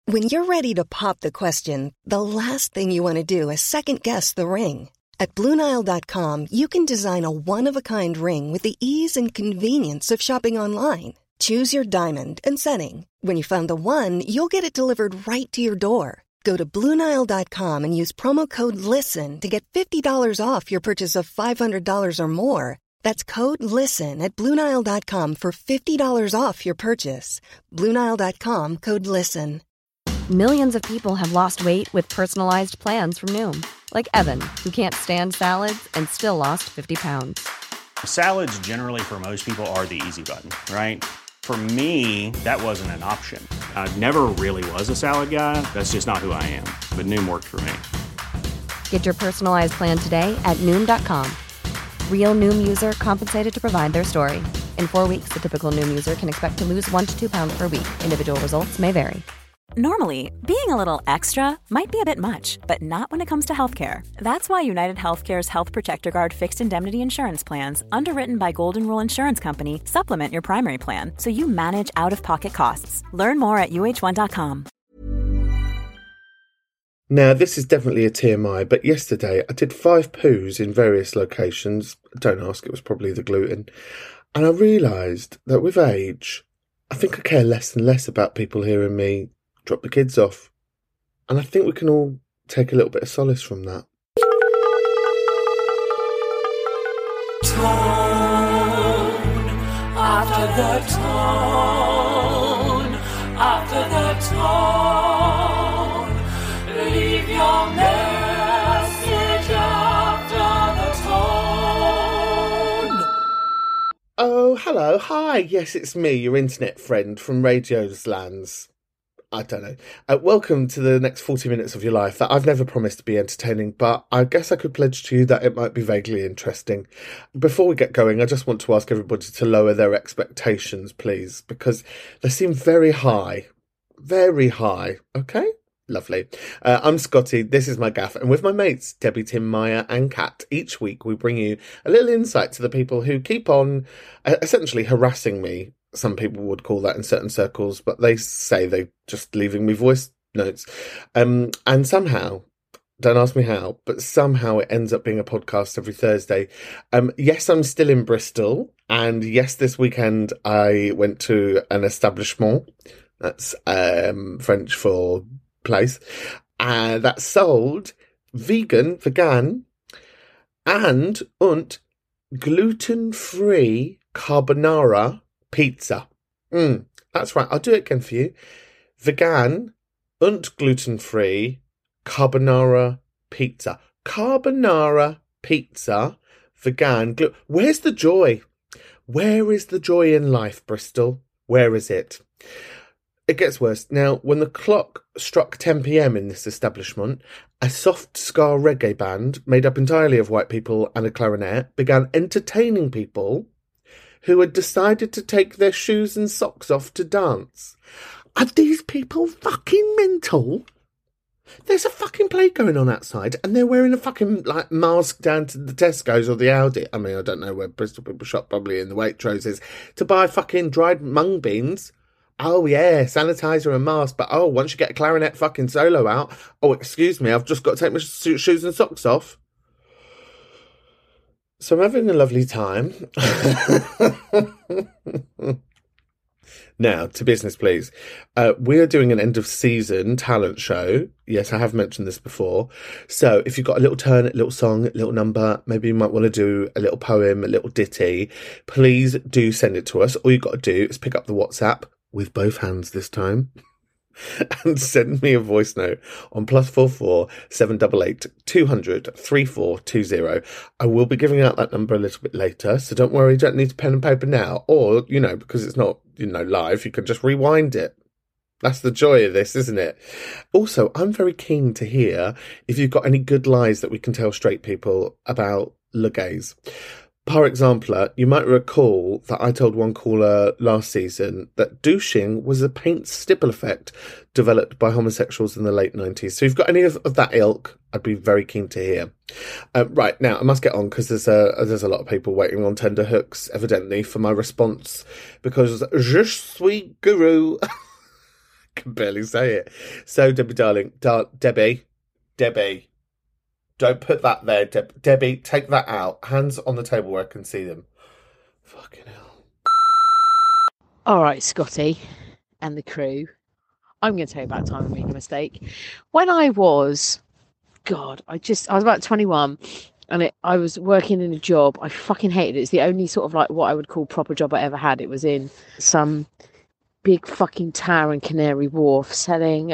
When you're ready to pop the question, the last thing you want to do is second-guess the ring. At BlueNile.com, you can design a one-of-a-kind ring with the ease and convenience of shopping online. Choose your diamond and setting. When you find the one, you'll get it delivered right to your door. Go to BlueNile.com and use promo code LISTEN to get $50 off your purchase of $500 or more. That's code LISTEN at BlueNile.com for $50 off your purchase. BlueNile.com, code LISTEN. Millions of people have lost weight with personalized plans from Noom. Like Evan, who can't stand salads and still lost 50 pounds. Salads generally for most people are the easy button, right? For me, that wasn't an option. I never really was a salad guy. That's just not who I am. But Noom worked for me. Get your personalized plan today at Noom.com. Real Noom user compensated to provide their story. In 4 weeks, the typical Noom user can expect to lose 1 to 2 pounds per week. Individual results may vary. Normally, being a little extra might be a bit much, but not when it comes to healthcare. That's why United Healthcare's Health Protector Guard fixed indemnity insurance plans, underwritten by Golden Rule Insurance Company, supplement your primary plan so you manage out-of-pocket costs. Learn more at UH1.com. Now, this is definitely a TMI, but yesterday I did 5 poos in various locations. Don't ask, it was probably the gluten. And I realised that with age, I think I care less and less about people hearing me drop the kids off. And I think we can all take a little bit of solace from that. Tone after the tone, after the tone, leave your message after the tone. Oh, hello, hi, yes, it's me, your internet friend from Radio's Lands. I don't know. Welcome to the next 40 minutes of your life that I've never promised to be entertaining, but I guess I could pledge to you that it might be vaguely interesting. Before we get going, I just want to ask everybody to lower their expectations, please, because they seem very high. Very high. Okay? Lovely. I'm Scotty, this is my gaff, and with my mates, Debbie, Tim, Maya and Kat, each week we bring you a little insight to the people who keep on essentially harassing me. Some people would call that in certain circles, but they say they're just leaving me voice notes. And somehow, don't ask me how, but somehow it ends up being a podcast every Thursday. Yes, I'm still in Bristol. And yes, this weekend I went to an establishment. That's French for place. That sold vegan, and gluten-free carbonara pizza. That's right, I'll do it again for you. Vegan and gluten-free carbonara pizza. Carbonara pizza, vegan. Where's the joy? Where is the joy in life, Bristol? Where is it? It gets worse. Now, when the clock struck 10 p.m. in this establishment, a soft ska reggae band made up entirely of white people and a clarinet began entertaining people who had decided to take their shoes and socks off to dance. Are these people fucking mental? There's a fucking play going on outside and they're wearing a fucking mask down to the Tesco's or the Aldi. I mean, I don't know where Bristol people shop, probably in the Waitroses, to buy fucking dried mung beans. Oh yeah, sanitizer and mask, but once you get a clarinet fucking solo out, excuse me, I've just got to take my shoes and socks off. So I'm having a lovely time. Now, to business, please. We are doing an end-of-season talent show. Yes, I have mentioned this before. So if you've got a little turn, a little song, a little number, maybe you might want to do a little poem, a little ditty, please do send it to us. All you've got to do is pick up the WhatsApp, with both hands this time, and send me a voice note on +44 788 200 3420. I will be giving out that number a little bit later, so don't worry, you don't need pen and paper now. Or, because it's not, live, you can just rewind it. That's the joy of this, isn't it? Also, I'm very keen to hear if you've got any good lies that we can tell straight people about le gays. Par example, you might recall that I told one caller last season that douching was a paint stipple effect developed by homosexuals in the late 90s. So if you've got any of that ilk, I'd be very keen to hear. Right, now I must get on because there's a lot of people waiting on tender hooks, evidently, for my response. Because je suis guru. can barely say it. So, Debbie, darling, Debbie, don't put that there. Debbie, take that out. Hands on the table where I can see them. Fucking hell. All right, Scotty and the crew. I'm going to tell you about a time I made a mistake. When I was, I was about 21, and I was working in a job. I fucking hated it. It's the only sort of like what I would call proper job I ever had. It was in some big fucking tower in Canary Wharf selling,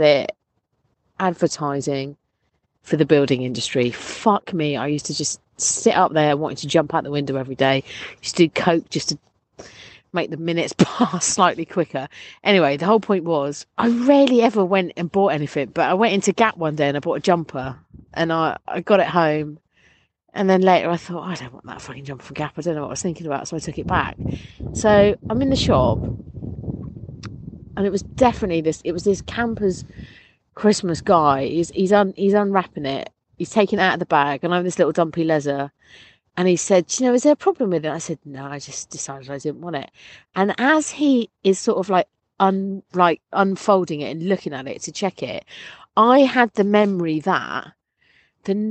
advertising for the building industry. Fuck me. I used to just sit up there wanting to jump out the window every day. Used to do coke just to make the minutes pass slightly quicker. Anyway, the whole point was I rarely ever went and bought anything, but I went into Gap one day and I bought a jumper, and I got it home, and then later I thought, I don't want that fucking jumper from Gap. I don't know what I was thinking about, so I took it back. So I'm in the shop, and it was definitely this camper's Christmas guy. He's unwrapping it. He's taking it out of the bag, and I'm this little dumpy leather. And he said, is there a problem with it? I said, no, I just decided I didn't want it. And as he is sort of like unfolding it and looking at it to check it, I had the memory that the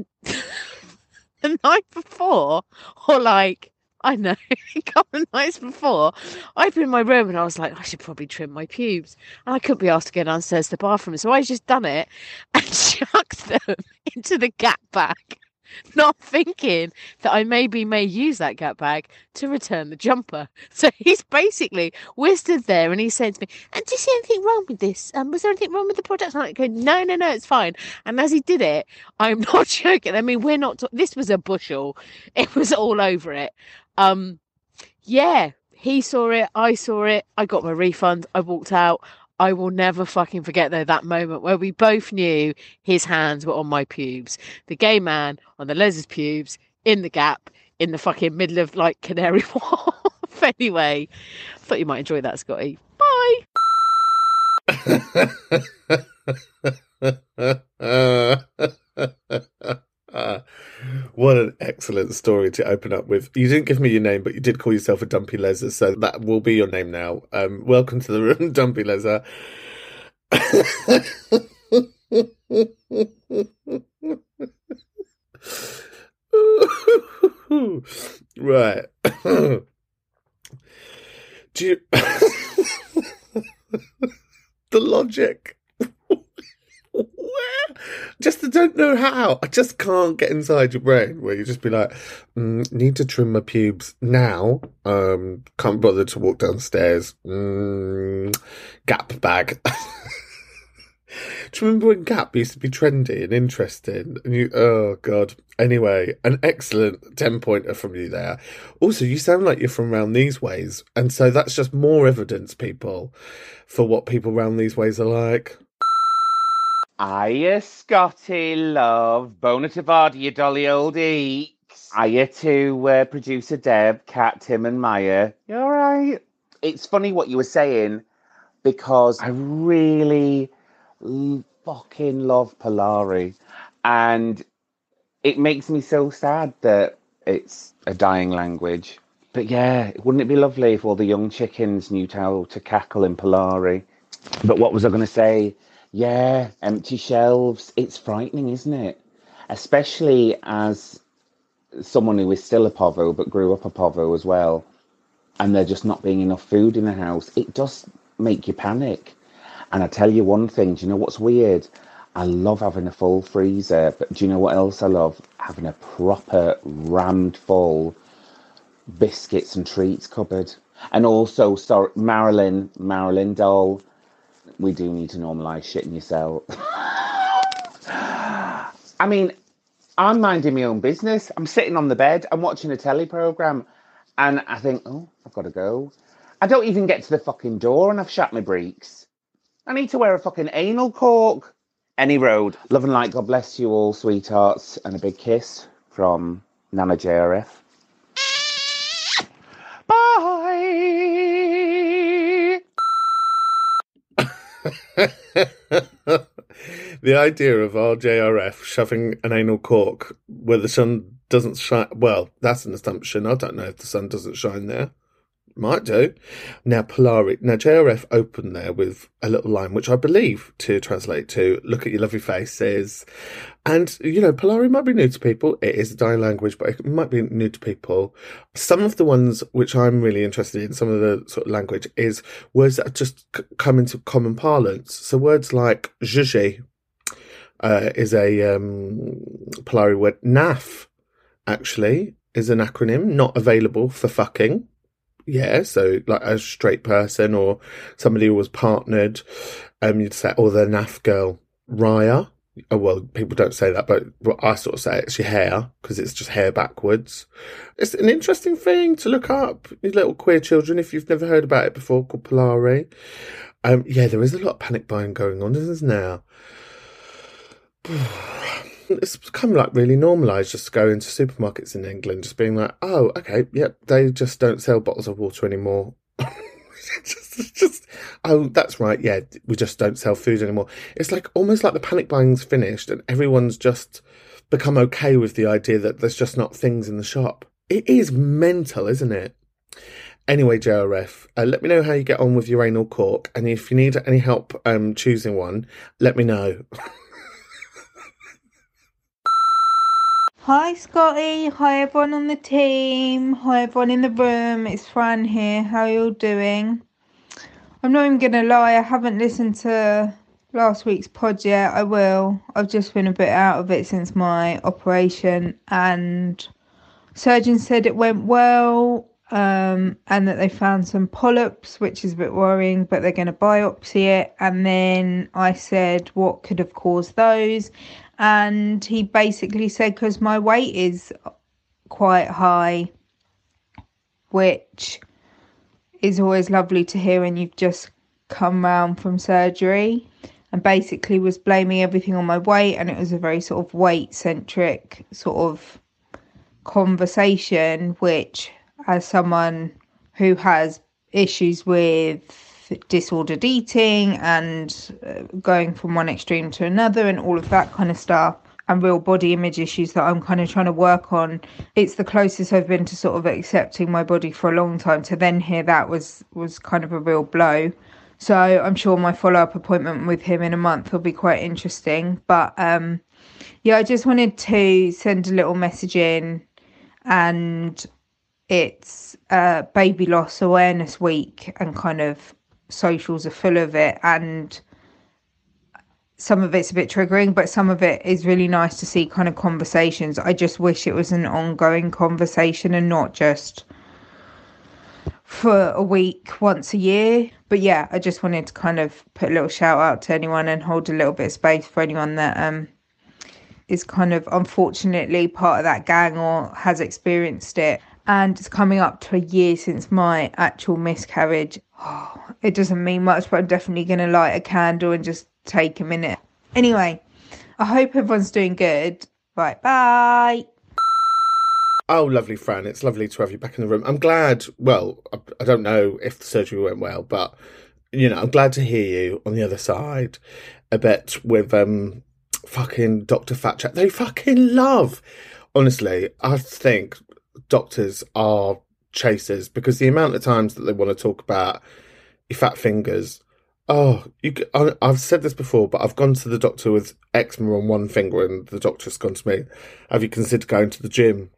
night before, or like, I don't know, a couple of nights before, I'd been in my room and I was like, I should probably trim my pubes. And I couldn't be asked to go downstairs to the bathroom. So I just done it and chucked them into the Gap bag, not thinking that I may use that Gap bag to return the jumper. So he's basically, we're stood there and he said to me, and do you see anything wrong with this? Was there anything wrong with the product? And I go, no, it's fine. And as he did it, I'm not joking. I mean, this was a bushel. It was all over it. Yeah, he saw it. I saw it. I got my refund. I walked out. I will never fucking forget, though, that moment where we both knew his hands were on my pubes. The gay man on the les's pubes in the Gap in the fucking middle of, like, Canary Wharf. Anyway, I thought you might enjoy that, Scotty. Bye! What an excellent story to open up with. You didn't give me your name, but you did call yourself a Dumpy Leather, so that will be your name now. Welcome to the room, Dumpy Leather. Right. Do you... the logic. Just I don't know how. I just can't get inside your brain where you just be like, need to trim my pubes now. Can't bother to walk downstairs. Gap bag. Do you remember when Gap used to be trendy and interesting? And oh God. Anyway, an excellent 10-pointer from you there. Also, you sound like you're from round these ways. And so that's just more evidence, people, for what people round these ways are like. Hiya, Scotty, love. Bona Tavada, you dolly old eeks. Hiya to producer Deb, Kat, Tim and Maya. You all right? It's funny what you were saying, because I really fucking love Polari. And it makes me so sad that it's a dying language. But yeah, wouldn't it be lovely if all the young chickens knew how to cackle in Polari? But what was I going to say? Yeah, empty shelves. It's frightening, isn't it? Especially as someone who is still a povo but grew up a povo as well, and there just not being enough food in the house. It does make you panic. And I tell you one thing, do you know what's weird? I love having a full freezer, but do you know what else I love? Having a proper rammed full biscuits and treats cupboard. And also, sorry, Marilyn doll. We do need to normalise shitting yourself. I mean, I'm minding my own business. I'm sitting on the bed. I'm watching a telly programme. And I think, oh, I've got to go. I don't even get to the fucking door and I've shut my breeks. I need to wear a fucking anal cork. Any road. Love and light. God bless you all, sweethearts. And a big kiss from Nana JRF. Bye! The idea of RJRF shoving an anal cork where the sun doesn't shine. Well, that's an assumption. I don't know if the sun doesn't shine there. Might do. Now, Polari. Now, JRF opened there with a little line, which I believe to translate to, look at your lovely faces. And, you know, Polari might be new to people. It is a dying language, but it might be new to people. Some of the ones which I'm really interested in, some of the sort of language, is words that just come into common parlance. So words like zhuzhi is a Polari word. NAF, actually, is an acronym, not available for fucking. Yeah, so like a straight person or somebody who was partnered, you'd say, oh, the NAF girl. Raya. Oh, well, people don't say that, but I sort of say it's your hair, because it's just hair backwards. It's an interesting thing to look up, you little queer children, if you've never heard about it before, called Polari. Yeah, there is a lot of panic buying going on, isn't there? It's become like really normalised just to go into supermarkets in England, just being like, oh, okay, yep, they just don't sell bottles of water anymore. Oh, that's right, yeah, we just don't sell food anymore. It's like almost like the panic buying's finished and everyone's just become okay with the idea that there's just not things in the shop. It is mental, isn't it? Anyway, JRF, let me know how you get on with your anal cork, and if you need any help choosing one, let me know. Hi Scotty, hi everyone on the team, hi everyone in the room, it's Fran here, how are you all doing? I'm not even going to lie, I haven't listened to last week's pod yet, I will. I've just been a bit out of it since my operation, and surgeon said it went well, and that they found some polyps, which is a bit worrying, but they're going to biopsy it. And then I said what could have caused those, and he basically said because my weight is quite high, which is always lovely to hear when you've just come round from surgery, and basically was blaming everything on my weight, and it was a very sort of weight centric sort of conversation, which, as someone who has issues with disordered eating and going from one extreme to another and all of that kind of stuff, and real body image issues that I'm kind of trying to work on, it's the closest I've been to sort of accepting my body for a long time. To then hear that was kind of a real blow. So I'm sure my follow-up appointment with him in a month will be quite interesting. But yeah, I just wanted to send a little message in, and it's Baby Loss Awareness Week, and kind of socials are full of it, and some of it's a bit triggering, but some of it is really nice to see kind of conversations. I just wish it was an ongoing conversation and not just for a week once a year. But yeah, I just wanted to kind of put a little shout out to anyone and hold a little bit of space for anyone that is kind of unfortunately part of that gang or has experienced it. And it's coming up to a year since my actual miscarriage. Oh, it doesn't mean much, but I'm definitely going to light a candle and just take a minute. Anyway, I hope everyone's doing good. Right, bye. Oh, lovely, Fran. It's lovely to have you back in the room. I'm glad, well, I don't know if the surgery went well, but, you know, I'm glad to hear you on the other side a bit with fucking Dr. Fat Chat. They fucking love. Honestly, I think doctors are chasers, because the amount of times that they want to talk about your fat fingers. Oh, I've said this before, but I've gone to the doctor with eczema on one finger, and the doctor's gone to me, have you considered going to the gym?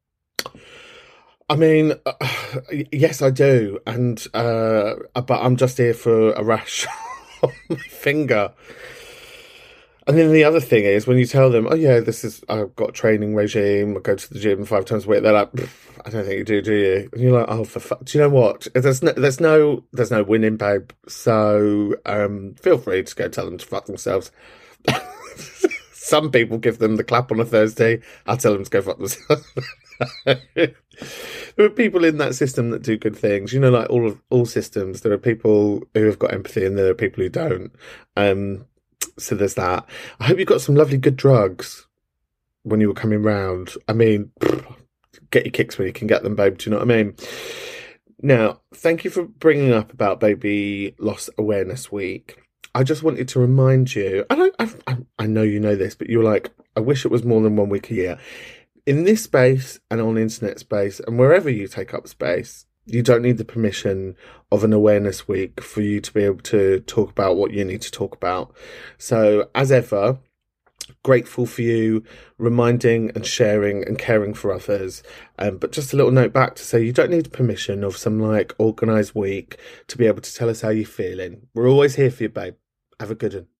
I mean, yes, I do, and but I'm just here for a rash on my finger. And then the other thing is, when you tell them, oh yeah, I've got a training regime, I go to the gym 5 times a week, they're like, I don't think you do you? And you're like, oh, for fuck, do you know what? There's no winning, babe. So feel free to go tell them to fuck themselves. Some people give them the clap on a Thursday. I'll tell them to go fuck themselves. There are people in that system that do good things. You know, like all systems, there are people who have got empathy and there are people who don't. So there's that. I hope you got some lovely good drugs when you were coming round. I mean, get your kicks when you can get them, babe. Do you know what I mean? Now, thank you for bringing up about Baby Loss Awareness Week. I just wanted to remind you, I know you know this, but you're like, I wish it was more than 1 week a year. In this space and on internet space and wherever you take up space, You don't need the permission of an awareness week for you to be able to talk about what you need to talk about. So, as ever, grateful for you reminding and sharing and caring for others. But just a little note back to say you don't need permission of some like organised week to be able to tell us how you're feeling. We're always here for you, babe. Have a good one.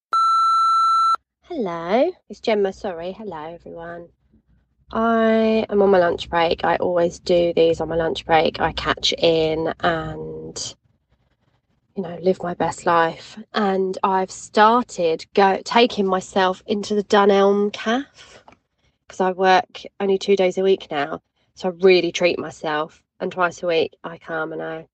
Hello, it's Gemma. Sorry. Hello, everyone. I am on my lunch break. I always do these on my lunch break. I catch in and, live my best life. And I've started taking myself into the Dunelm Cafe because I work only 2 days a week now. So I really treat myself. And twice a week I come and I,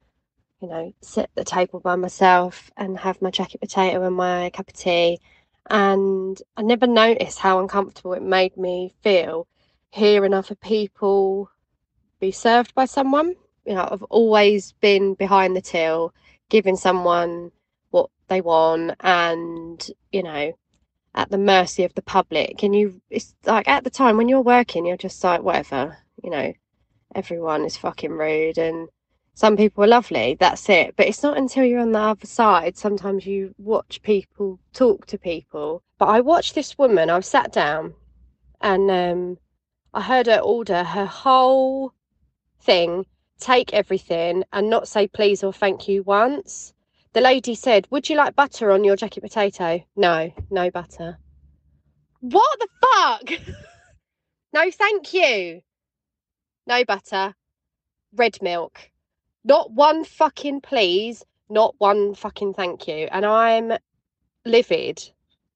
sit at the table by myself and have my jacket potato and my cup of tea. And I never noticed how uncomfortable it made me feel hearing other people be served by someone. I've always been behind the till, giving someone what they want and, at the mercy of the public. And it's like at the time when you're working, you're just like, whatever, everyone is fucking rude and some people are lovely, that's it. But it's not until you're on the other side, sometimes you watch people talk to people. But I watched this woman, I sat down and I heard her order her whole thing, take everything and not say please or thank you once. The lady said, would you like butter on your jacket potato? No butter. What the fuck? No, thank you. No butter. Red milk. Not one fucking please, not one fucking thank you. And I'm livid.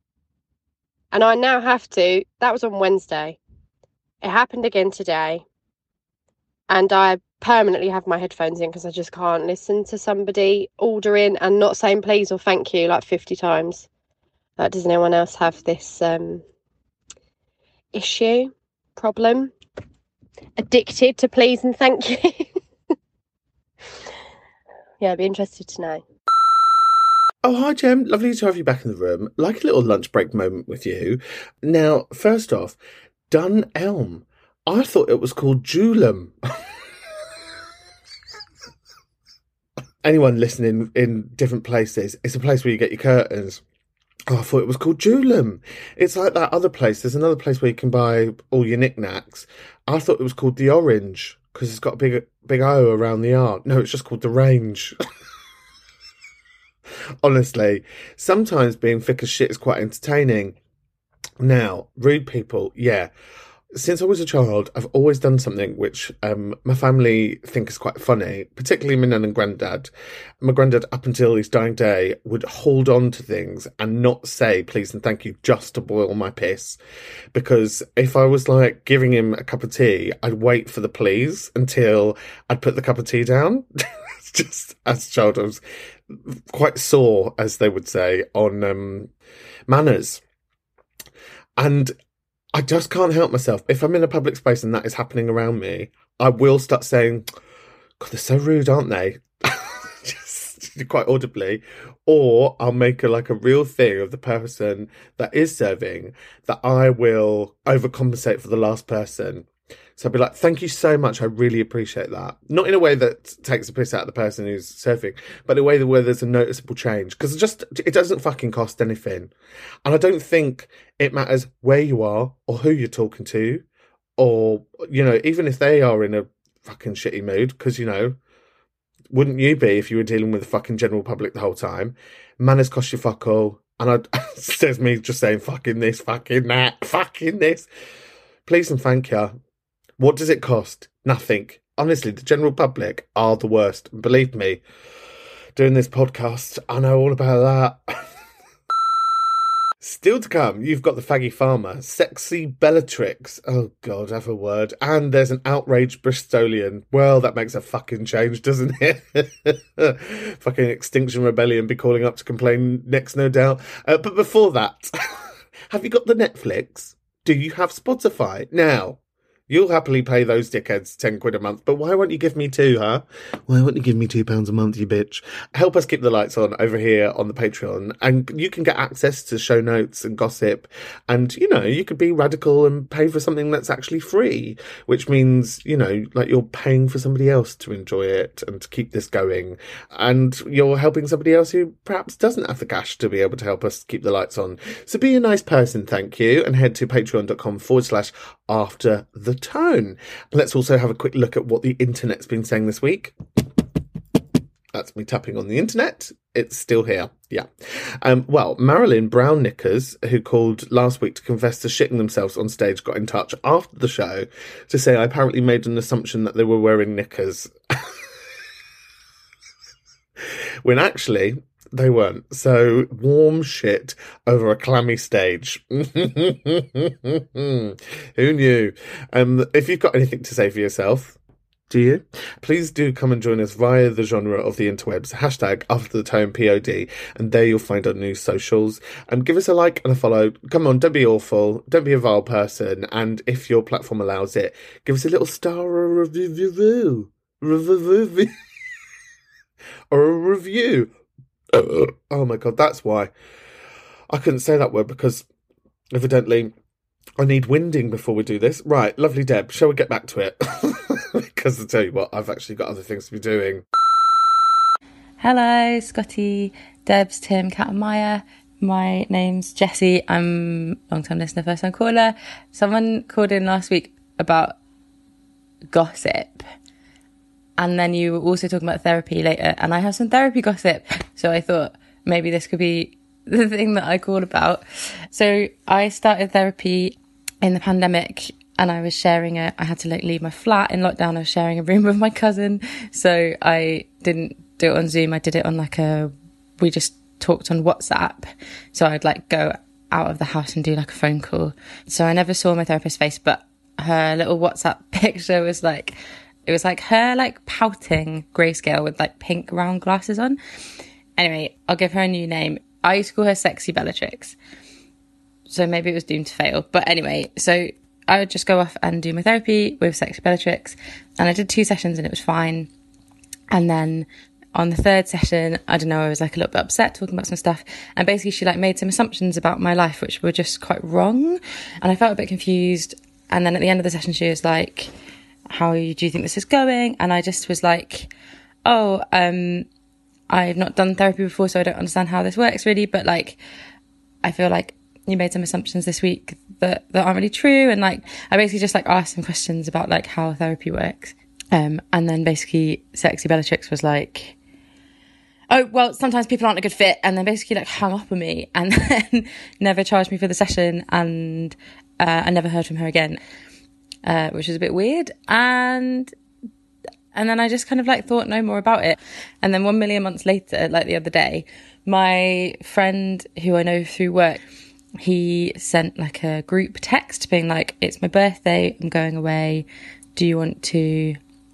And I now have to, that was on Wednesday. It happened again today. And I permanently have my headphones in because I just can't listen to somebody ordering and not saying please or thank you like 50 times. Does anyone else have this issue, problem? Addicted to please and thank you? Yeah, I'd be interested to know. Oh, hi, Jem. Lovely to have you back in the room. Like a little lunch break moment with you. Now, first off, Dunelm. I thought it was called Julum. Anyone listening in different places, it's a place where you get your curtains. Oh, I thought it was called Julum. It's like that other place. There's another place where you can buy all your knickknacks. I thought it was called The Orange because it's got a big O around the R. No, it's just called The Range. Honestly, sometimes being thick as shit is quite entertaining. Now, rude people, yeah. Since I was a child, I've always done something which my family think is quite funny, particularly my nan and granddad. My granddad, up until his dying day, would hold on to things and not say please and thank you just to boil my piss. Because if I was like giving him a cup of tea, I'd wait for the please until I'd put the cup of tea down. Just as a child, I was quite sore, as they would say, on manners. And I just can't help myself. If I'm in a public space and that is happening around me, I will start saying, God, they're so rude, aren't they? Just quite audibly. Or I'll make a real thing of the person that is serving that I will overcompensate for the last person. So I'll be like, thank you so much. I really appreciate that. Not in a way that takes the piss out of the person who's serving, but in a way where there's a noticeable change. Because it doesn't fucking cost anything. And I don't think it matters where you are or who you're talking to. Or, even if they are in a fucking shitty mood. Because, wouldn't you be if you were dealing with the fucking general public the whole time? Manners cost you fuck all. And there's me just saying fucking this, fucking that, fucking this. Please and thank you. What does it cost? Nothing. Honestly, the general public are the worst. Believe me, doing this podcast, I know all about that. Still to come, you've got the faggy farmer, sexy Bellatrix. Oh, God, have a word. And there's an outraged Bristolian. Well, that makes a fucking change, doesn't it? Fucking Extinction Rebellion be calling up to complain next, no doubt. But before that, have you got the Netflix? Do you have Spotify? Now, You'll happily pay those dickheads 10 quid a month, but why won't you give me 2, huh? Why won't you give me £2 a month, you bitch? Help us keep the lights on over here on the Patreon, and you can get access to show notes and gossip, and, you know, you could be radical and pay for something that's actually free, which means, you know, like you're paying for somebody else to enjoy it and to keep this going, and you're helping somebody else who perhaps doesn't have the cash to be able to help us keep the lights on. So be a nice person, thank you, and head to patreon.com/afterthetone. Let's also have a quick look at what the internet's been saying this week. That's me tapping on the internet. It's still here. Yeah. Well, Marilyn Brown Knickers, who called last week to confess to shitting themselves on stage, got in touch after the show to say I apparently made an assumption that they were wearing knickers. When actually they weren't. So warm shit over a clammy stage. Who knew? If you've got anything to say for yourself, do you? Please do come and join us via the genre of the interwebs, #AfterTheTonePod, and there you'll find our new socials. Give us a like and a follow. Come on, don't be awful. Don't be a vile person. And if your platform allows it, give us a little star or a review. Or a review. Oh my God, that's why I couldn't say that word, because evidently I need winding before we do this. Right, lovely Deb, shall we get back to it? Because I tell you what, I've actually got other things to be doing. Hello, Scotty, Debs, Tim, Kat and Maya. My name's Jessie. I'm a long-time listener, first-time caller. Someone called in last week about gossip. And then you were also talking about therapy later, and I have some therapy gossip. So I thought maybe this could be the thing that I called about. So I started therapy in the pandemic, and I was sharing I had to leave my flat in lockdown. I was sharing a room with my cousin. So I didn't do it on Zoom. I did it on we just talked on WhatsApp. So I'd go out of the house and do a phone call. So I never saw my therapist's face, but her little WhatsApp picture was it was her pouting grayscale with pink round glasses on. Anyway, I'll give her a new name. I used to call her Sexy Bellatrix. So maybe it was doomed to fail. But anyway, so I would just go off and do my therapy with Sexy Bellatrix. And I did 2 sessions and it was fine. And then on the 3rd session, I don't know, I was a little bit upset talking about some stuff. And basically she made some assumptions about my life, which were just quite wrong. And I felt a bit confused. And then at the end of the session, she was like, how do you think this is going? And I just was like, I've not done therapy before, so I don't understand how this works really, but I feel like you made some assumptions this week that aren't really true. And I basically just asked some questions about how therapy works. And then basically Sexy Bellatrix was like, oh, well, sometimes people aren't a good fit, and then basically hung up on me and then never charged me for the session, and I never heard from her again. Which was a bit weird, and then I just kind of thought no more about it. And then 1 million months later, the other day, my friend who I know through work, he sent a group text being it's my birthday, I'm going away, do you want to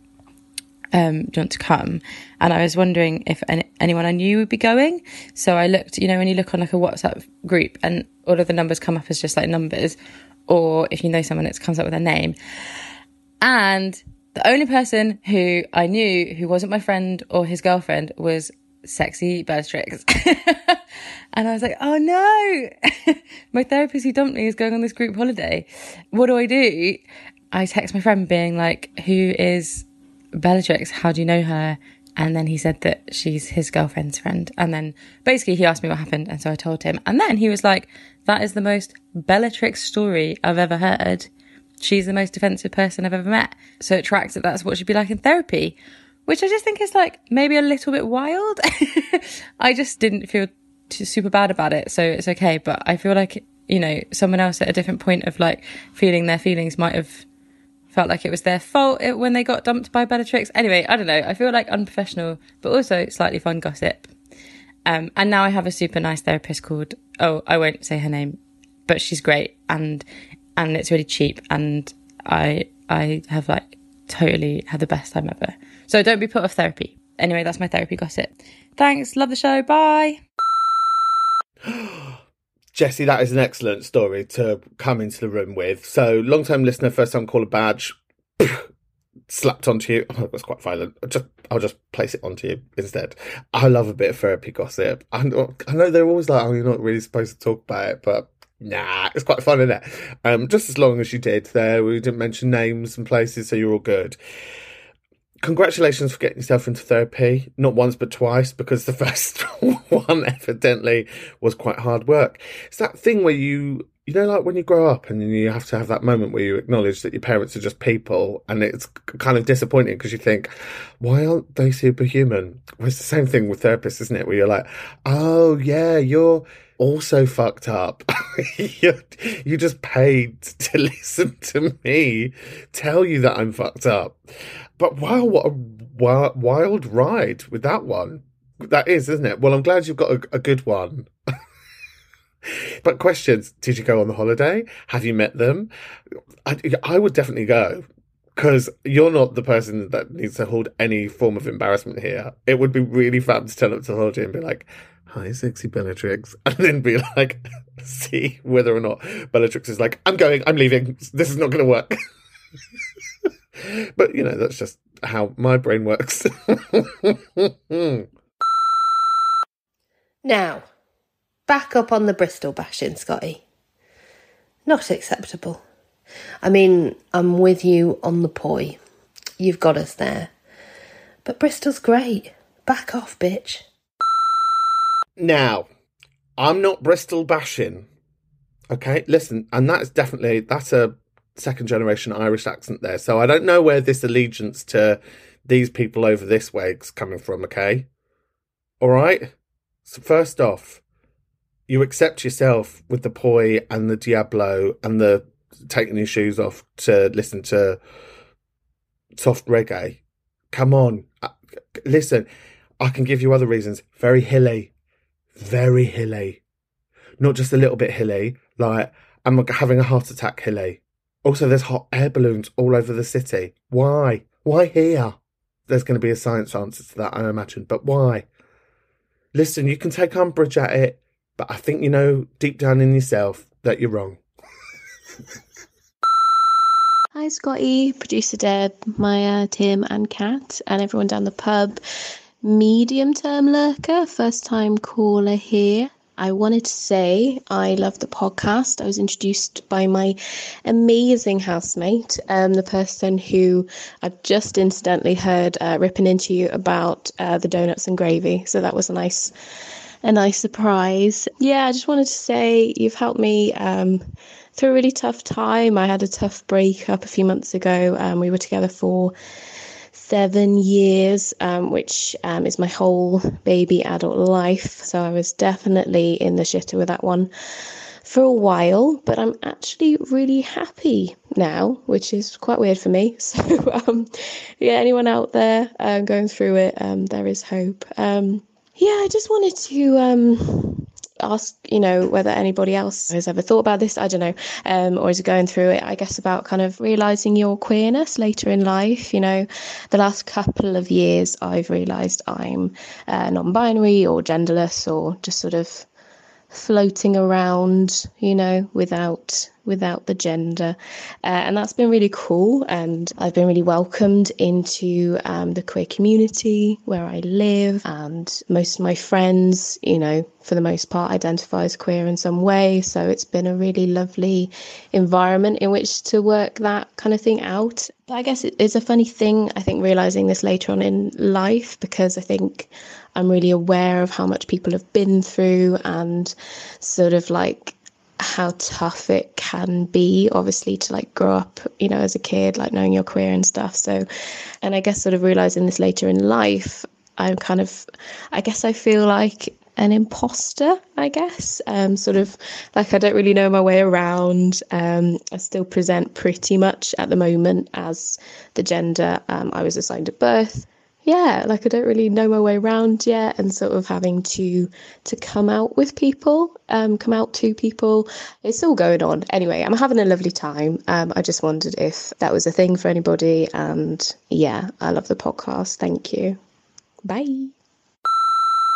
come? And I was wondering if anyone I knew would be going. So I looked, when you look on a WhatsApp group and all of the numbers come up as just numbers, or if you know someone, it comes up with their name. And the only person who I knew who wasn't my friend or his girlfriend was Sexy Bellatrix. And I was like, oh no, my therapist who dumped me is going on this group holiday. What do? I text my friend being who is Bellatrix? How do you know her? And then he said that she's his girlfriend's friend. And then basically he asked me what happened. And so I told him. And then he was like, that is the most Bellatrix story I've ever heard. She's the most defensive person I've ever met. So it tracks that that's what she'd be like in therapy, which I just think is maybe a little bit wild. I just didn't feel super bad about it. So it's okay. But I feel someone else at a different point of feeling their feelings might have felt like it was their fault when they got dumped by Bellatrix. Anyway, I don't know. I feel unprofessional, but also slightly fun gossip. And now I have a super nice therapist called, I won't say her name, but she's great. And it's really cheap. And I have totally had the best time ever. So don't be put off therapy. Anyway, that's my therapy gossip. Thanks. Love the show. Bye. Jessie, that is an excellent story to come into the room with. So, long-time listener, first-time caller badge, slapped onto you. Oh, that's quite violent. I'll just place it onto you instead. I love a bit of therapy gossip. I know they're always like, oh, you're not really supposed to talk about it, but nah, it's quite fun, isn't it? Just as long as you did there, we didn't mention names and places, so you're all good. Congratulations for getting yourself into therapy, not once but twice, because the first one evidently was quite hard work. It's that thing where you know, like when you grow up and you have to have that moment where you acknowledge that your parents are just people, and it's kind of disappointing because you think, why aren't they superhuman? Well, it's the same thing with therapists, isn't it? Where you're like, oh yeah, you're also fucked up. You just paid to listen to me tell you that I'm fucked up. But wow, what a wild ride with that one. That is, isn't it? Well, I'm glad you've got a good one. But questions, did you go on the holiday? Have you met them? I would definitely go, because you're not the person that needs to hold any form of embarrassment here. It would be really fun to turn up to the holiday and be like, hi, sexy Bellatrix, and then be like, see whether or not Bellatrix is like, I'm leaving, this is not going to work. But, you know, that's just how my brain works. Now, back up on the Bristol bashing, Scotty. Not acceptable. I mean, I'm with you on the poi. You've got us there. But Bristol's great. Back off, bitch. Now, I'm not Bristol bashing. Okay, listen, and that's a second generation Irish accent there. So I don't know where this allegiance to these people over this way is coming from, okay? All right? So first off, you accept yourself with the poi and the Diablo and the taking your shoes off to listen to soft reggae. Come on. Listen, I can give you other reasons. Very hilly. Very hilly. Not just a little bit hilly, like I'm having a heart attack hilly. Also, there's hot air balloons all over the city. Why? Why here? There's going to be a science answer to that, I imagine. But why? Listen, you can take umbrage at it, but I think you know deep down in yourself that you're wrong. Hi, Scotty, producer Deb, Maya, Tim, and Kat, and everyone down the pub. Medium-term lurker, first-time caller here. I wanted to say I love the podcast. I was introduced by my amazing housemate, the person who I've just incidentally heard ripping into you about the donuts and gravy. So that was a nice surprise. Yeah, I just wanted to say you've helped me through a really tough time. I had a tough breakup a few months ago. We were together for 7 years, which is my whole baby adult life. So I was definitely in the shitter with that one for a while, but I'm actually really happy now, which is quite weird for me. So yeah, anyone out there going through it, there is hope. Yeah, I just wanted to ask, you know, whether anybody else has ever thought about this, I don't know, or is going through it, I guess, about kind of realising your queerness later in life. You know, the last couple of years I've realised I'm non-binary or genderless, or just sort of floating around, you know, without the gender, and that's been really cool, and I've been really welcomed into the queer community where I live, and most of my friends, you know, for the most part identify as queer in some way, so it's been a really lovely environment in which to work that kind of thing out. But I guess it's a funny thing, I think, realising this later on in life, because I think I'm really aware of how much people have been through, and sort of like how tough it can be, obviously, to like grow up, you know, as a kid, like knowing you're queer and stuff. So, and I guess sort of realising this later in life, I'm kind of, I guess I feel like an imposter, I guess, sort of like I don't really know my way around. I still present pretty much at the moment as the gender I was assigned at birth. Yeah, like I don't really know my way around yet, and sort of having to come out with people, come out to people. It's all going on. Anyway, I'm having a lovely time. I just wondered if that was a thing for anybody, and yeah, I love the podcast. Thank you. Bye.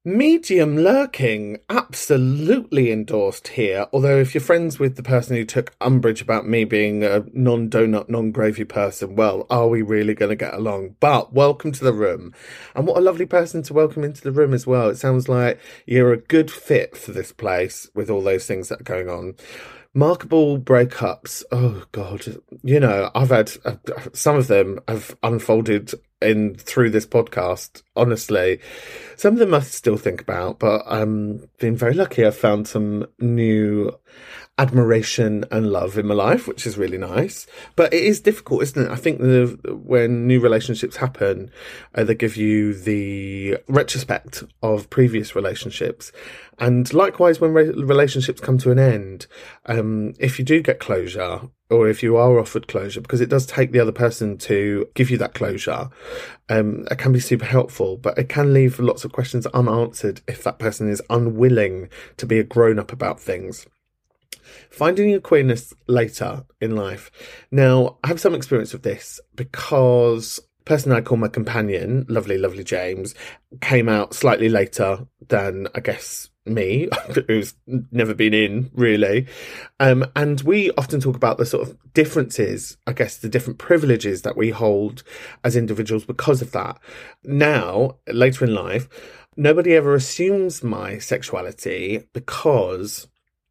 Medium lurking, absolutely endorsed here. Although if you're friends with the person who took umbrage about me being a non-donut, non-gravy person, well, are we really going to get along? But welcome to the room. And what a lovely person to welcome into the room as well. It sounds like you're a good fit for this place with all those things that are going on. Markable breakups. Oh God, you know, I've had some of them have unfolded through this podcast. Honestly, some of them I still think about, but I'm been very lucky. I've found some new admiration and love in my life, which is really nice. But it is difficult, isn't it? I think when new relationships happen, they give you the retrospect of previous relationships. And likewise, when relationships come to an end, if you do get closure, or if you are offered closure, because it does take the other person to give you that closure, it can be super helpful, but it can leave lots of questions unanswered if that person is unwilling to be a grown-up about things. Finding your queerness later in life. Now, I have some experience with this because the person I call my companion, lovely, lovely James, came out slightly later than, I guess, me, who's never been in, really. And we often talk about the sort of differences, I guess, the different privileges that we hold as individuals because of that. Now, later in life, nobody ever assumes my sexuality because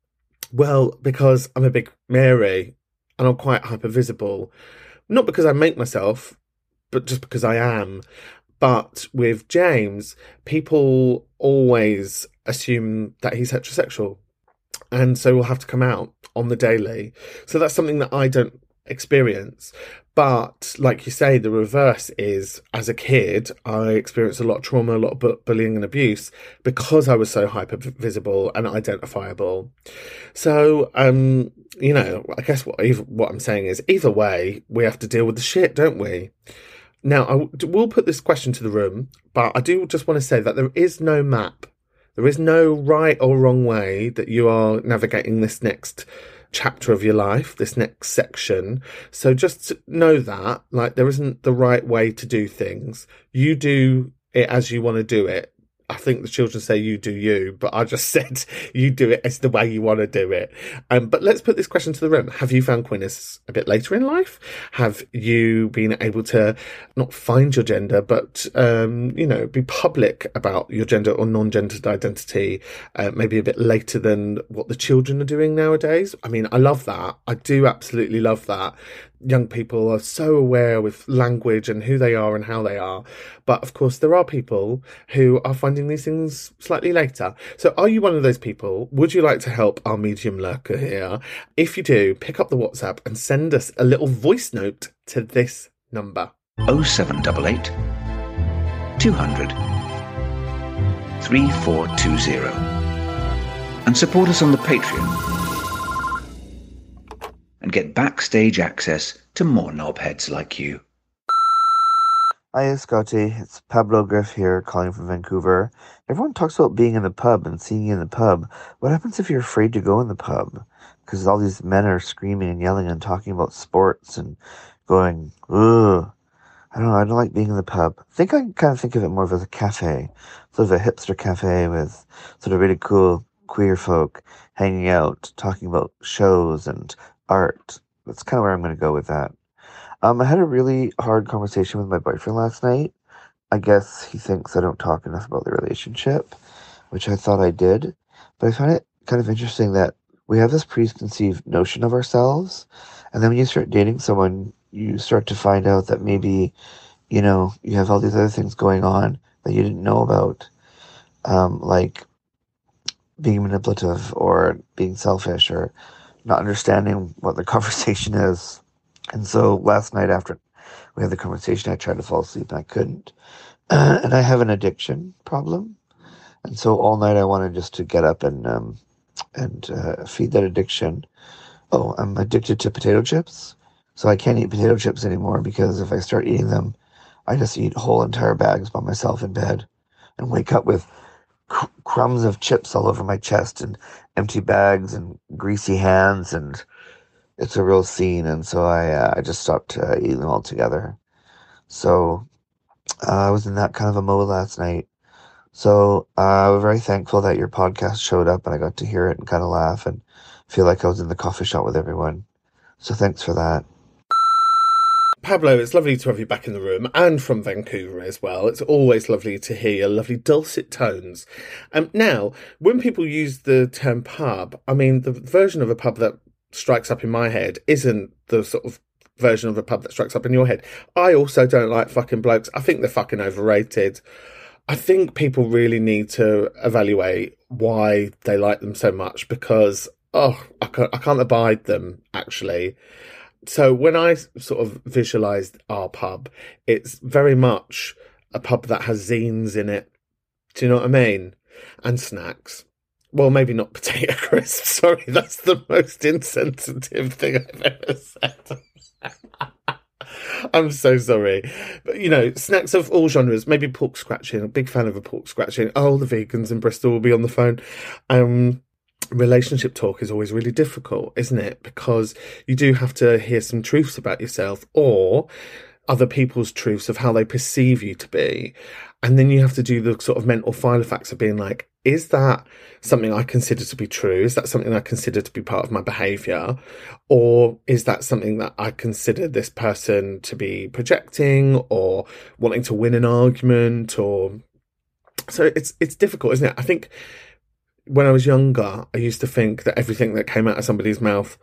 I'm a big Mary and I'm quite hypervisible. Not because I make myself, but just because I am. But with James, people always assume that he's heterosexual. And so will have to come out on the daily. So that's something that I don't experience. But like you say, the reverse is, as a kid, I experienced a lot of trauma, a lot of bullying and abuse because I was so hyper visible and identifiable. So, you know, I guess what I'm saying is, either way, we have to deal with the shit, don't we? Now, I will put this question to the room, but I do just want to say that there is no map. There is no right or wrong way that you are navigating this next chapter of your life, this next section. So just know that, like, there isn't the right way to do things. You do it as you want to do it. I think the children say you do you, but I just said you do it as the way you want to do it. But let's put this question to the room. Have you found queerness a bit later in life? Have you been able to not find your gender, but, you know, be public about your gender or non-gendered identity, maybe a bit later than what the children are doing nowadays? I mean, I love that. I do absolutely love that. Young people are so aware with language and who they are and how they are. But of course, there are people who are finding these things slightly later. So are you one of those people? Would you like to help our medium lurker here? If you do, pick up the WhatsApp and send us a little voice note to this number. 0788 200 3420. And support us on the Patreon and get backstage access to more knobheads like you. Hi, Scotty. It's Pablo Griff here, calling from Vancouver. Everyone talks about being in the pub and seeing you in the pub. What happens if you're afraid to go in the pub? Because all these men are screaming and yelling and talking about sports and going, ugh. I don't know, I don't like being in the pub. I think I kind of think of it more of as a cafe. Sort of a hipster cafe with sort of really cool queer folk hanging out, talking about shows and art. That's kind of where I'm going to go with that. I had a really hard conversation with my boyfriend last night. I guess he thinks I don't talk enough about the relationship, which I thought I did. But I find it kind of interesting that we have this preconceived notion of ourselves, and then when you start dating someone, you start to find out that maybe, you know, you have all these other things going on that you didn't know about, like being manipulative or being selfish or not understanding what the conversation is. And so last night after we had the conversation, I tried to fall asleep and I couldn't. And I have an addiction problem. And so all night I wanted just to get up and feed that addiction. Oh, I'm addicted to potato chips. So I can't eat potato chips anymore because if I start eating them, I just eat whole entire bags by myself in bed and wake up with crumbs of chips all over my chest and empty bags and greasy hands, and it's a real scene. And so I just stopped eating them altogether. So I was in that kind of a mode last night. So we're very thankful that your podcast showed up and I got to hear it and kind of laugh and feel like I was in the coffee shop with everyone. So thanks for that. Pablo, it's lovely to have you back in the room, and from Vancouver as well. It's always lovely to hear your lovely dulcet tones. Now, when people use the term pub, I mean, the version of a pub that strikes up in my head isn't the sort of version of a pub that strikes up in your head. I also don't like fucking blokes. I think they're fucking overrated. I think people really need to evaluate why they like them so much, because, I can't abide them, actually. So when I sort of visualised our pub, it's very much a pub that has zines in it. Do you know what I mean? And snacks. Well, maybe not potato crisps. Sorry, that's the most insensitive thing I've ever said. I'm so sorry. But, you know, snacks of all genres, maybe pork scratching. I'm a big fan of a pork scratching. Oh, the vegans in Bristol will be on the phone. Relationship talk is always really difficult, isn't it? Because you do have to hear some truths about yourself or other people's truths of how they perceive you to be. And then you have to do the sort of mental filofax of being like, is that something I consider to be true? Is that something I consider to be part of my behaviour? Or is that something that I consider this person to be projecting or wanting to win an argument? Or so it's difficult, isn't it? I think when I was younger, I used to think that everything that came out of somebody's mouth,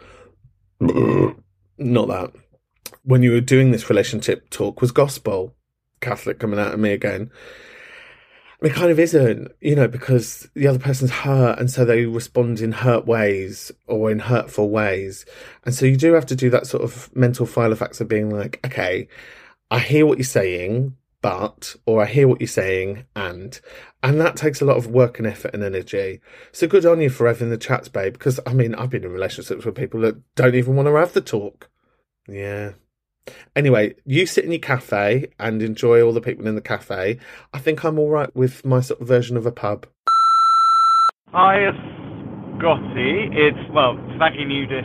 not that, when you were doing this relationship talk was gospel. Catholic coming out of me again. And it kind of isn't, you know, because the other person's hurt and so they respond in hurt ways or in hurtful ways. And so you do have to do that sort of mental filofax of being like, okay, I hear what you're saying, but, or I hear what you're saying, and that takes a lot of work and effort and energy. So good on you for having the chats, babe, because, I mean, I've been in relationships with people that don't even want to have the talk. Yeah. Anyway, you sit in your cafe and enjoy all the people in the cafe. I think I'm all right with my sort of version of a pub. Hi, Scotty. It's, well, Faggy Nudist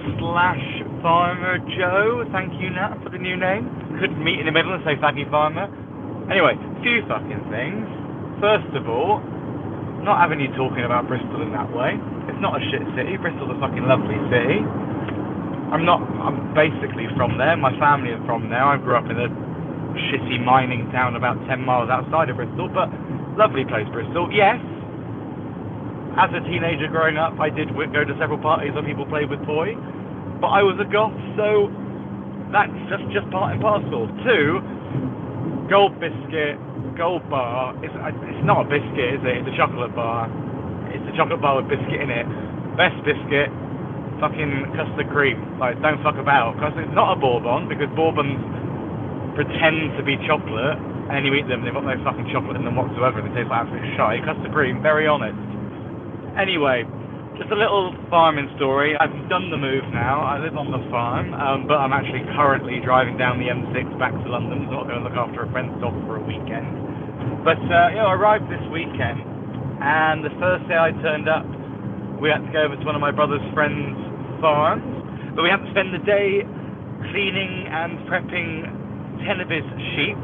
/ Farmer Joe. Thank you, Nat, for the new name. Couldn't meet in the middle and say Faggy Farmer. Anyway, few fucking things. First of all, not having you talking about Bristol in that way. It's not a shit city. Bristol's a fucking lovely city. I'm basically from there. My family is from there. I grew up in a shitty mining town about 10 miles outside of Bristol, but lovely place, Bristol. Yes, as a teenager growing up, I did go to several parties where people played with toys, but I was a goth, so that's just part and parcel. 2, Gold Biscuit, Gold Bar. It's not a biscuit, is it? It's a chocolate bar. It's a chocolate bar with biscuit in it. Best biscuit. Fucking custard cream. Like, don't fuck about. Because it's not a bourbon, because bourbons pretend to be chocolate, and you eat them, they've got no fucking chocolate in them whatsoever, and they taste like absolute shite. Custard cream, very honest. Anyway, just a little farming story. I've done the move now. I live on the farm, but I'm actually currently driving down the M6 back to London, so I'm going to look after a friend's dog for a weekend. But, I arrived this weekend, and the first day I turned up, we had to go over to one of my brother's friends' farms, but we had to spend the day cleaning and prepping 10 of his sheep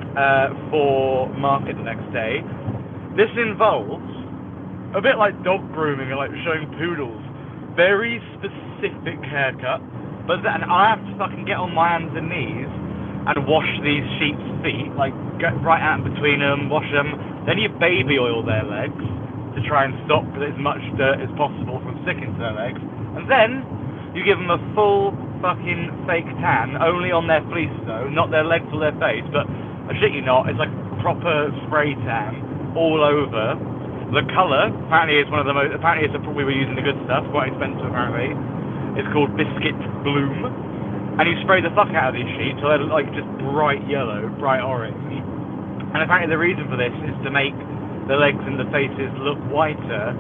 for market the next day. This involves, a bit like dog grooming or like showing poodles, very specific haircut, but then I have to fucking get on my hands and knees and wash these sheep's feet, like get right out in between them, wash them, then you baby oil their legs to try and stop as much dirt as possible from sticking to their legs, and then you give them a full fucking fake tan, only on their fleece though, not their legs or their face, but I shit you not, it's like proper spray tan all over. The colour, apparently it's one of the most, we were using the good stuff, quite expensive apparently, it's called Biscuit Bloom, and you spray the fuck out of these sheets so they're like just bright yellow, bright orange, and apparently the reason for this is to make the legs and the faces look whiter.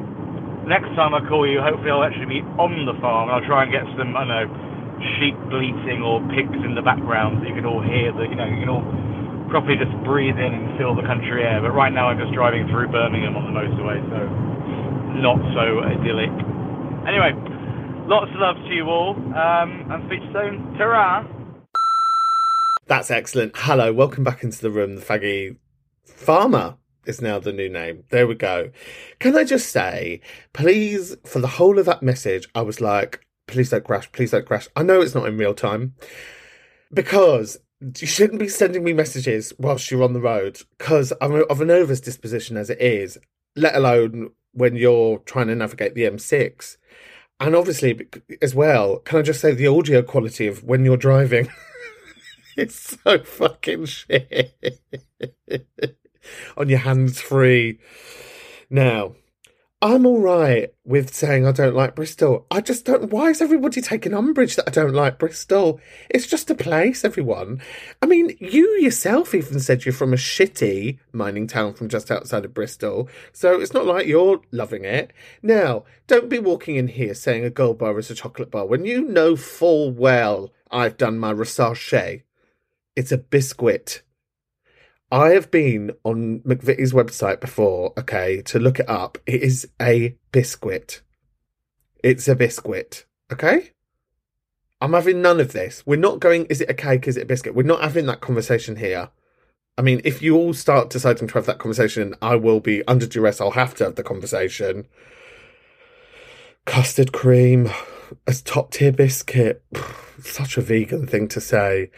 Next time I call you, hopefully I'll actually be on the farm and I'll try and get some, I don't know, sheep bleating or pigs in the background so you can all hear you can all properly just breathe in and feel the country air. But right now I'm just driving through Birmingham on the motorway, so not so idyllic. Anyway, lots of love to you all, and speak soon. Ta-ra! That's excellent. Hello, welcome back into the room, the Faggy Farmer. is now the new name. There we go. Can I just say, please, for the whole of that message, I was like, please don't crash, please don't crash. I know it's not in real time, because you shouldn't be sending me messages whilst you're on the road, because I'm of a nervous disposition as it is, let alone when you're trying to navigate the M6. And obviously, as well, can I just say the audio quality of when you're driving... It's so fucking shit. On your hands-free. Now, I'm all right with saying I don't like Bristol. I just don't... Why is everybody taking umbrage that I don't like Bristol? It's just a place, everyone. I mean, you yourself even said you're from a shitty mining town from just outside of Bristol. So it's not like you're loving it. Now, don't be walking in here saying a gold bar is a chocolate bar when you know full well I've done my research. It's a biscuit. I have been on McVitie's website before, okay, to look it up. It is a biscuit. It's a biscuit, okay? I'm having none of this. We're not going, is it a cake, is it a biscuit? We're not having that conversation here. I mean, if you all start deciding to have that conversation, I will be under duress. I'll have to have the conversation. Custard cream, a top-tier biscuit. Such a vegan thing to say.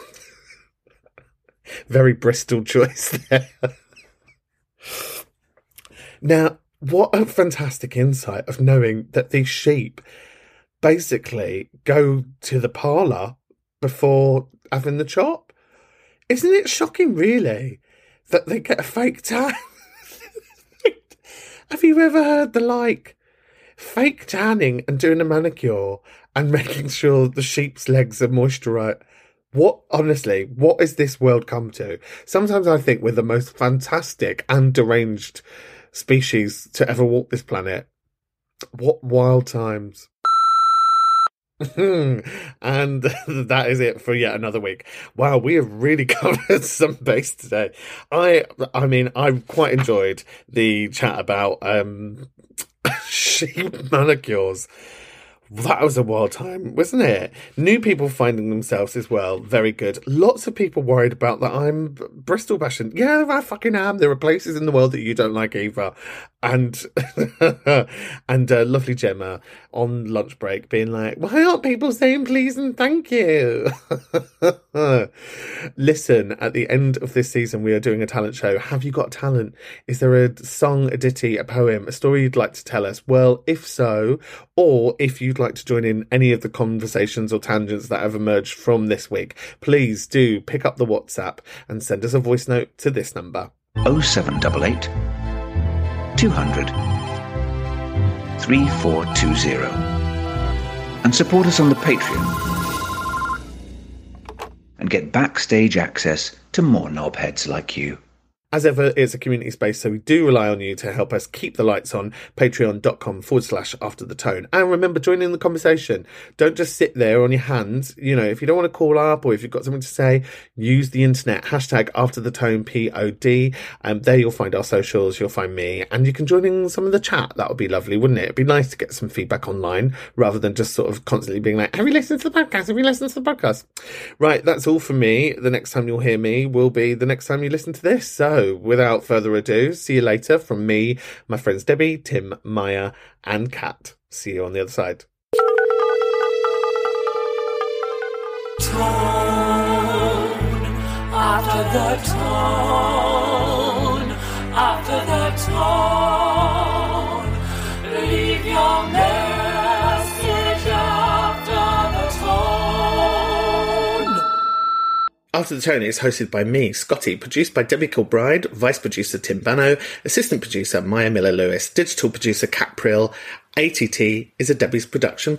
Very Bristol choice there. Now, what a fantastic insight of knowing that these sheep basically go to the parlour before having the chop. Isn't it shocking, really, that they get a fake tan? Have you ever heard the fake tanning and doing a manicure and making sure the sheep's legs are moisturised? What has this world come to? Sometimes I think we're the most fantastic and deranged species to ever walk this planet. What wild times. And that is it for yet another week. Wow, we have really covered some base today. I mean, I quite enjoyed the chat about sheep manicures. That was a wild time, wasn't it? New people finding themselves as well. Very good. Lots of people worried about that I'm Bristol bashing. Yeah, I fucking am. There are places in the world that you don't like either. And lovely Gemma on lunch break being like, why aren't people saying please and thank you? Listen, at the end of this season, we are doing a talent show. Have you got talent? Is there a song, a ditty, a poem, a story you'd like to tell us? Well, if so, or if you'd like to join in any of the conversations or tangents that have emerged from this week, please do pick up the WhatsApp and send us a voice note to this number. 0788 200 3420 and support us on the Patreon and get backstage access to more knobheads like you. As ever, it's a community space, so we do rely on you to help us keep the lights on. Patreon.com/afterthetone. And remember, join in the conversation. Don't just sit there on your hands. You know, if you don't want to call up or if you've got something to say, use the internet. #AfterTheTone POD. There you'll find our socials, you'll find me, and you can join in some of the chat. That would be lovely, wouldn't it? It'd be nice to get some feedback online rather than just sort of constantly being like, have you listened to the podcast? Have you listened to the podcast? Right, that's all from me. The next time you'll hear me will be the next time you listen to this. So, without further ado, see you later from me, my friends Debbie, Tim, Maya, and Kat. See you on the other side. Tone, after the tone, after the tone, leave your message after the tone. After the Tone is hosted by me, Scotty, produced by Debbie Kilbride, vice producer Tim Bano, assistant producer Maya Miller-Lewis, digital producer Kat Prill. ATT is a Debbie's production.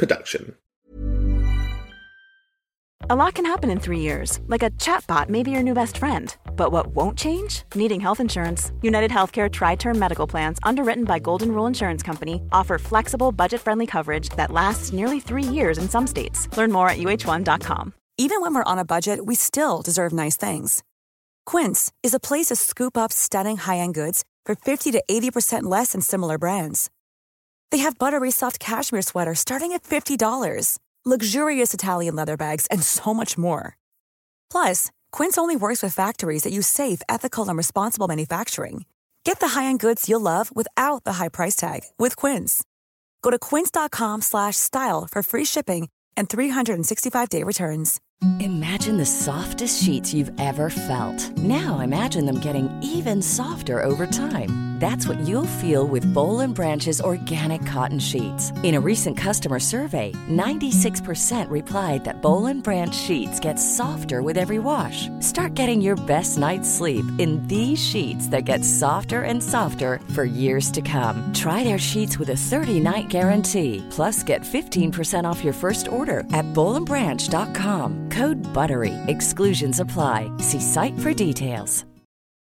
A lot can happen in 3 years, like a chatbot may be your new best friend. But what won't change? Needing health insurance. United Healthcare Tri-Term Medical Plans, underwritten by Golden Rule Insurance Company, offer flexible, budget-friendly coverage that lasts nearly 3 years in some states. Learn more at uh1.com. Even when we're on a budget, we still deserve nice things. Quince is a place to scoop up stunning high-end goods for 50 to 80% less than similar brands. They have buttery soft cashmere sweaters starting at $50, luxurious Italian leather bags, and so much more. Plus, Quince only works with factories that use safe, ethical, and responsible manufacturing. Get the high-end goods you'll love without the high price tag with Quince. Go to quince.com/style for free shipping and 365-day returns. Imagine the softest sheets you've ever felt. Now imagine them getting even softer over time. That's what you'll feel with Boll & Branch's organic cotton sheets. In a recent customer survey, 96% replied that Boll & Branch sheets get softer with every wash. Start getting your best night's sleep in these sheets that get softer and softer for years to come. Try their sheets with a 30-night guarantee. Plus, get 15% off your first order at bollandbranch.com. Code BUTTERY. Exclusions apply. See site for details.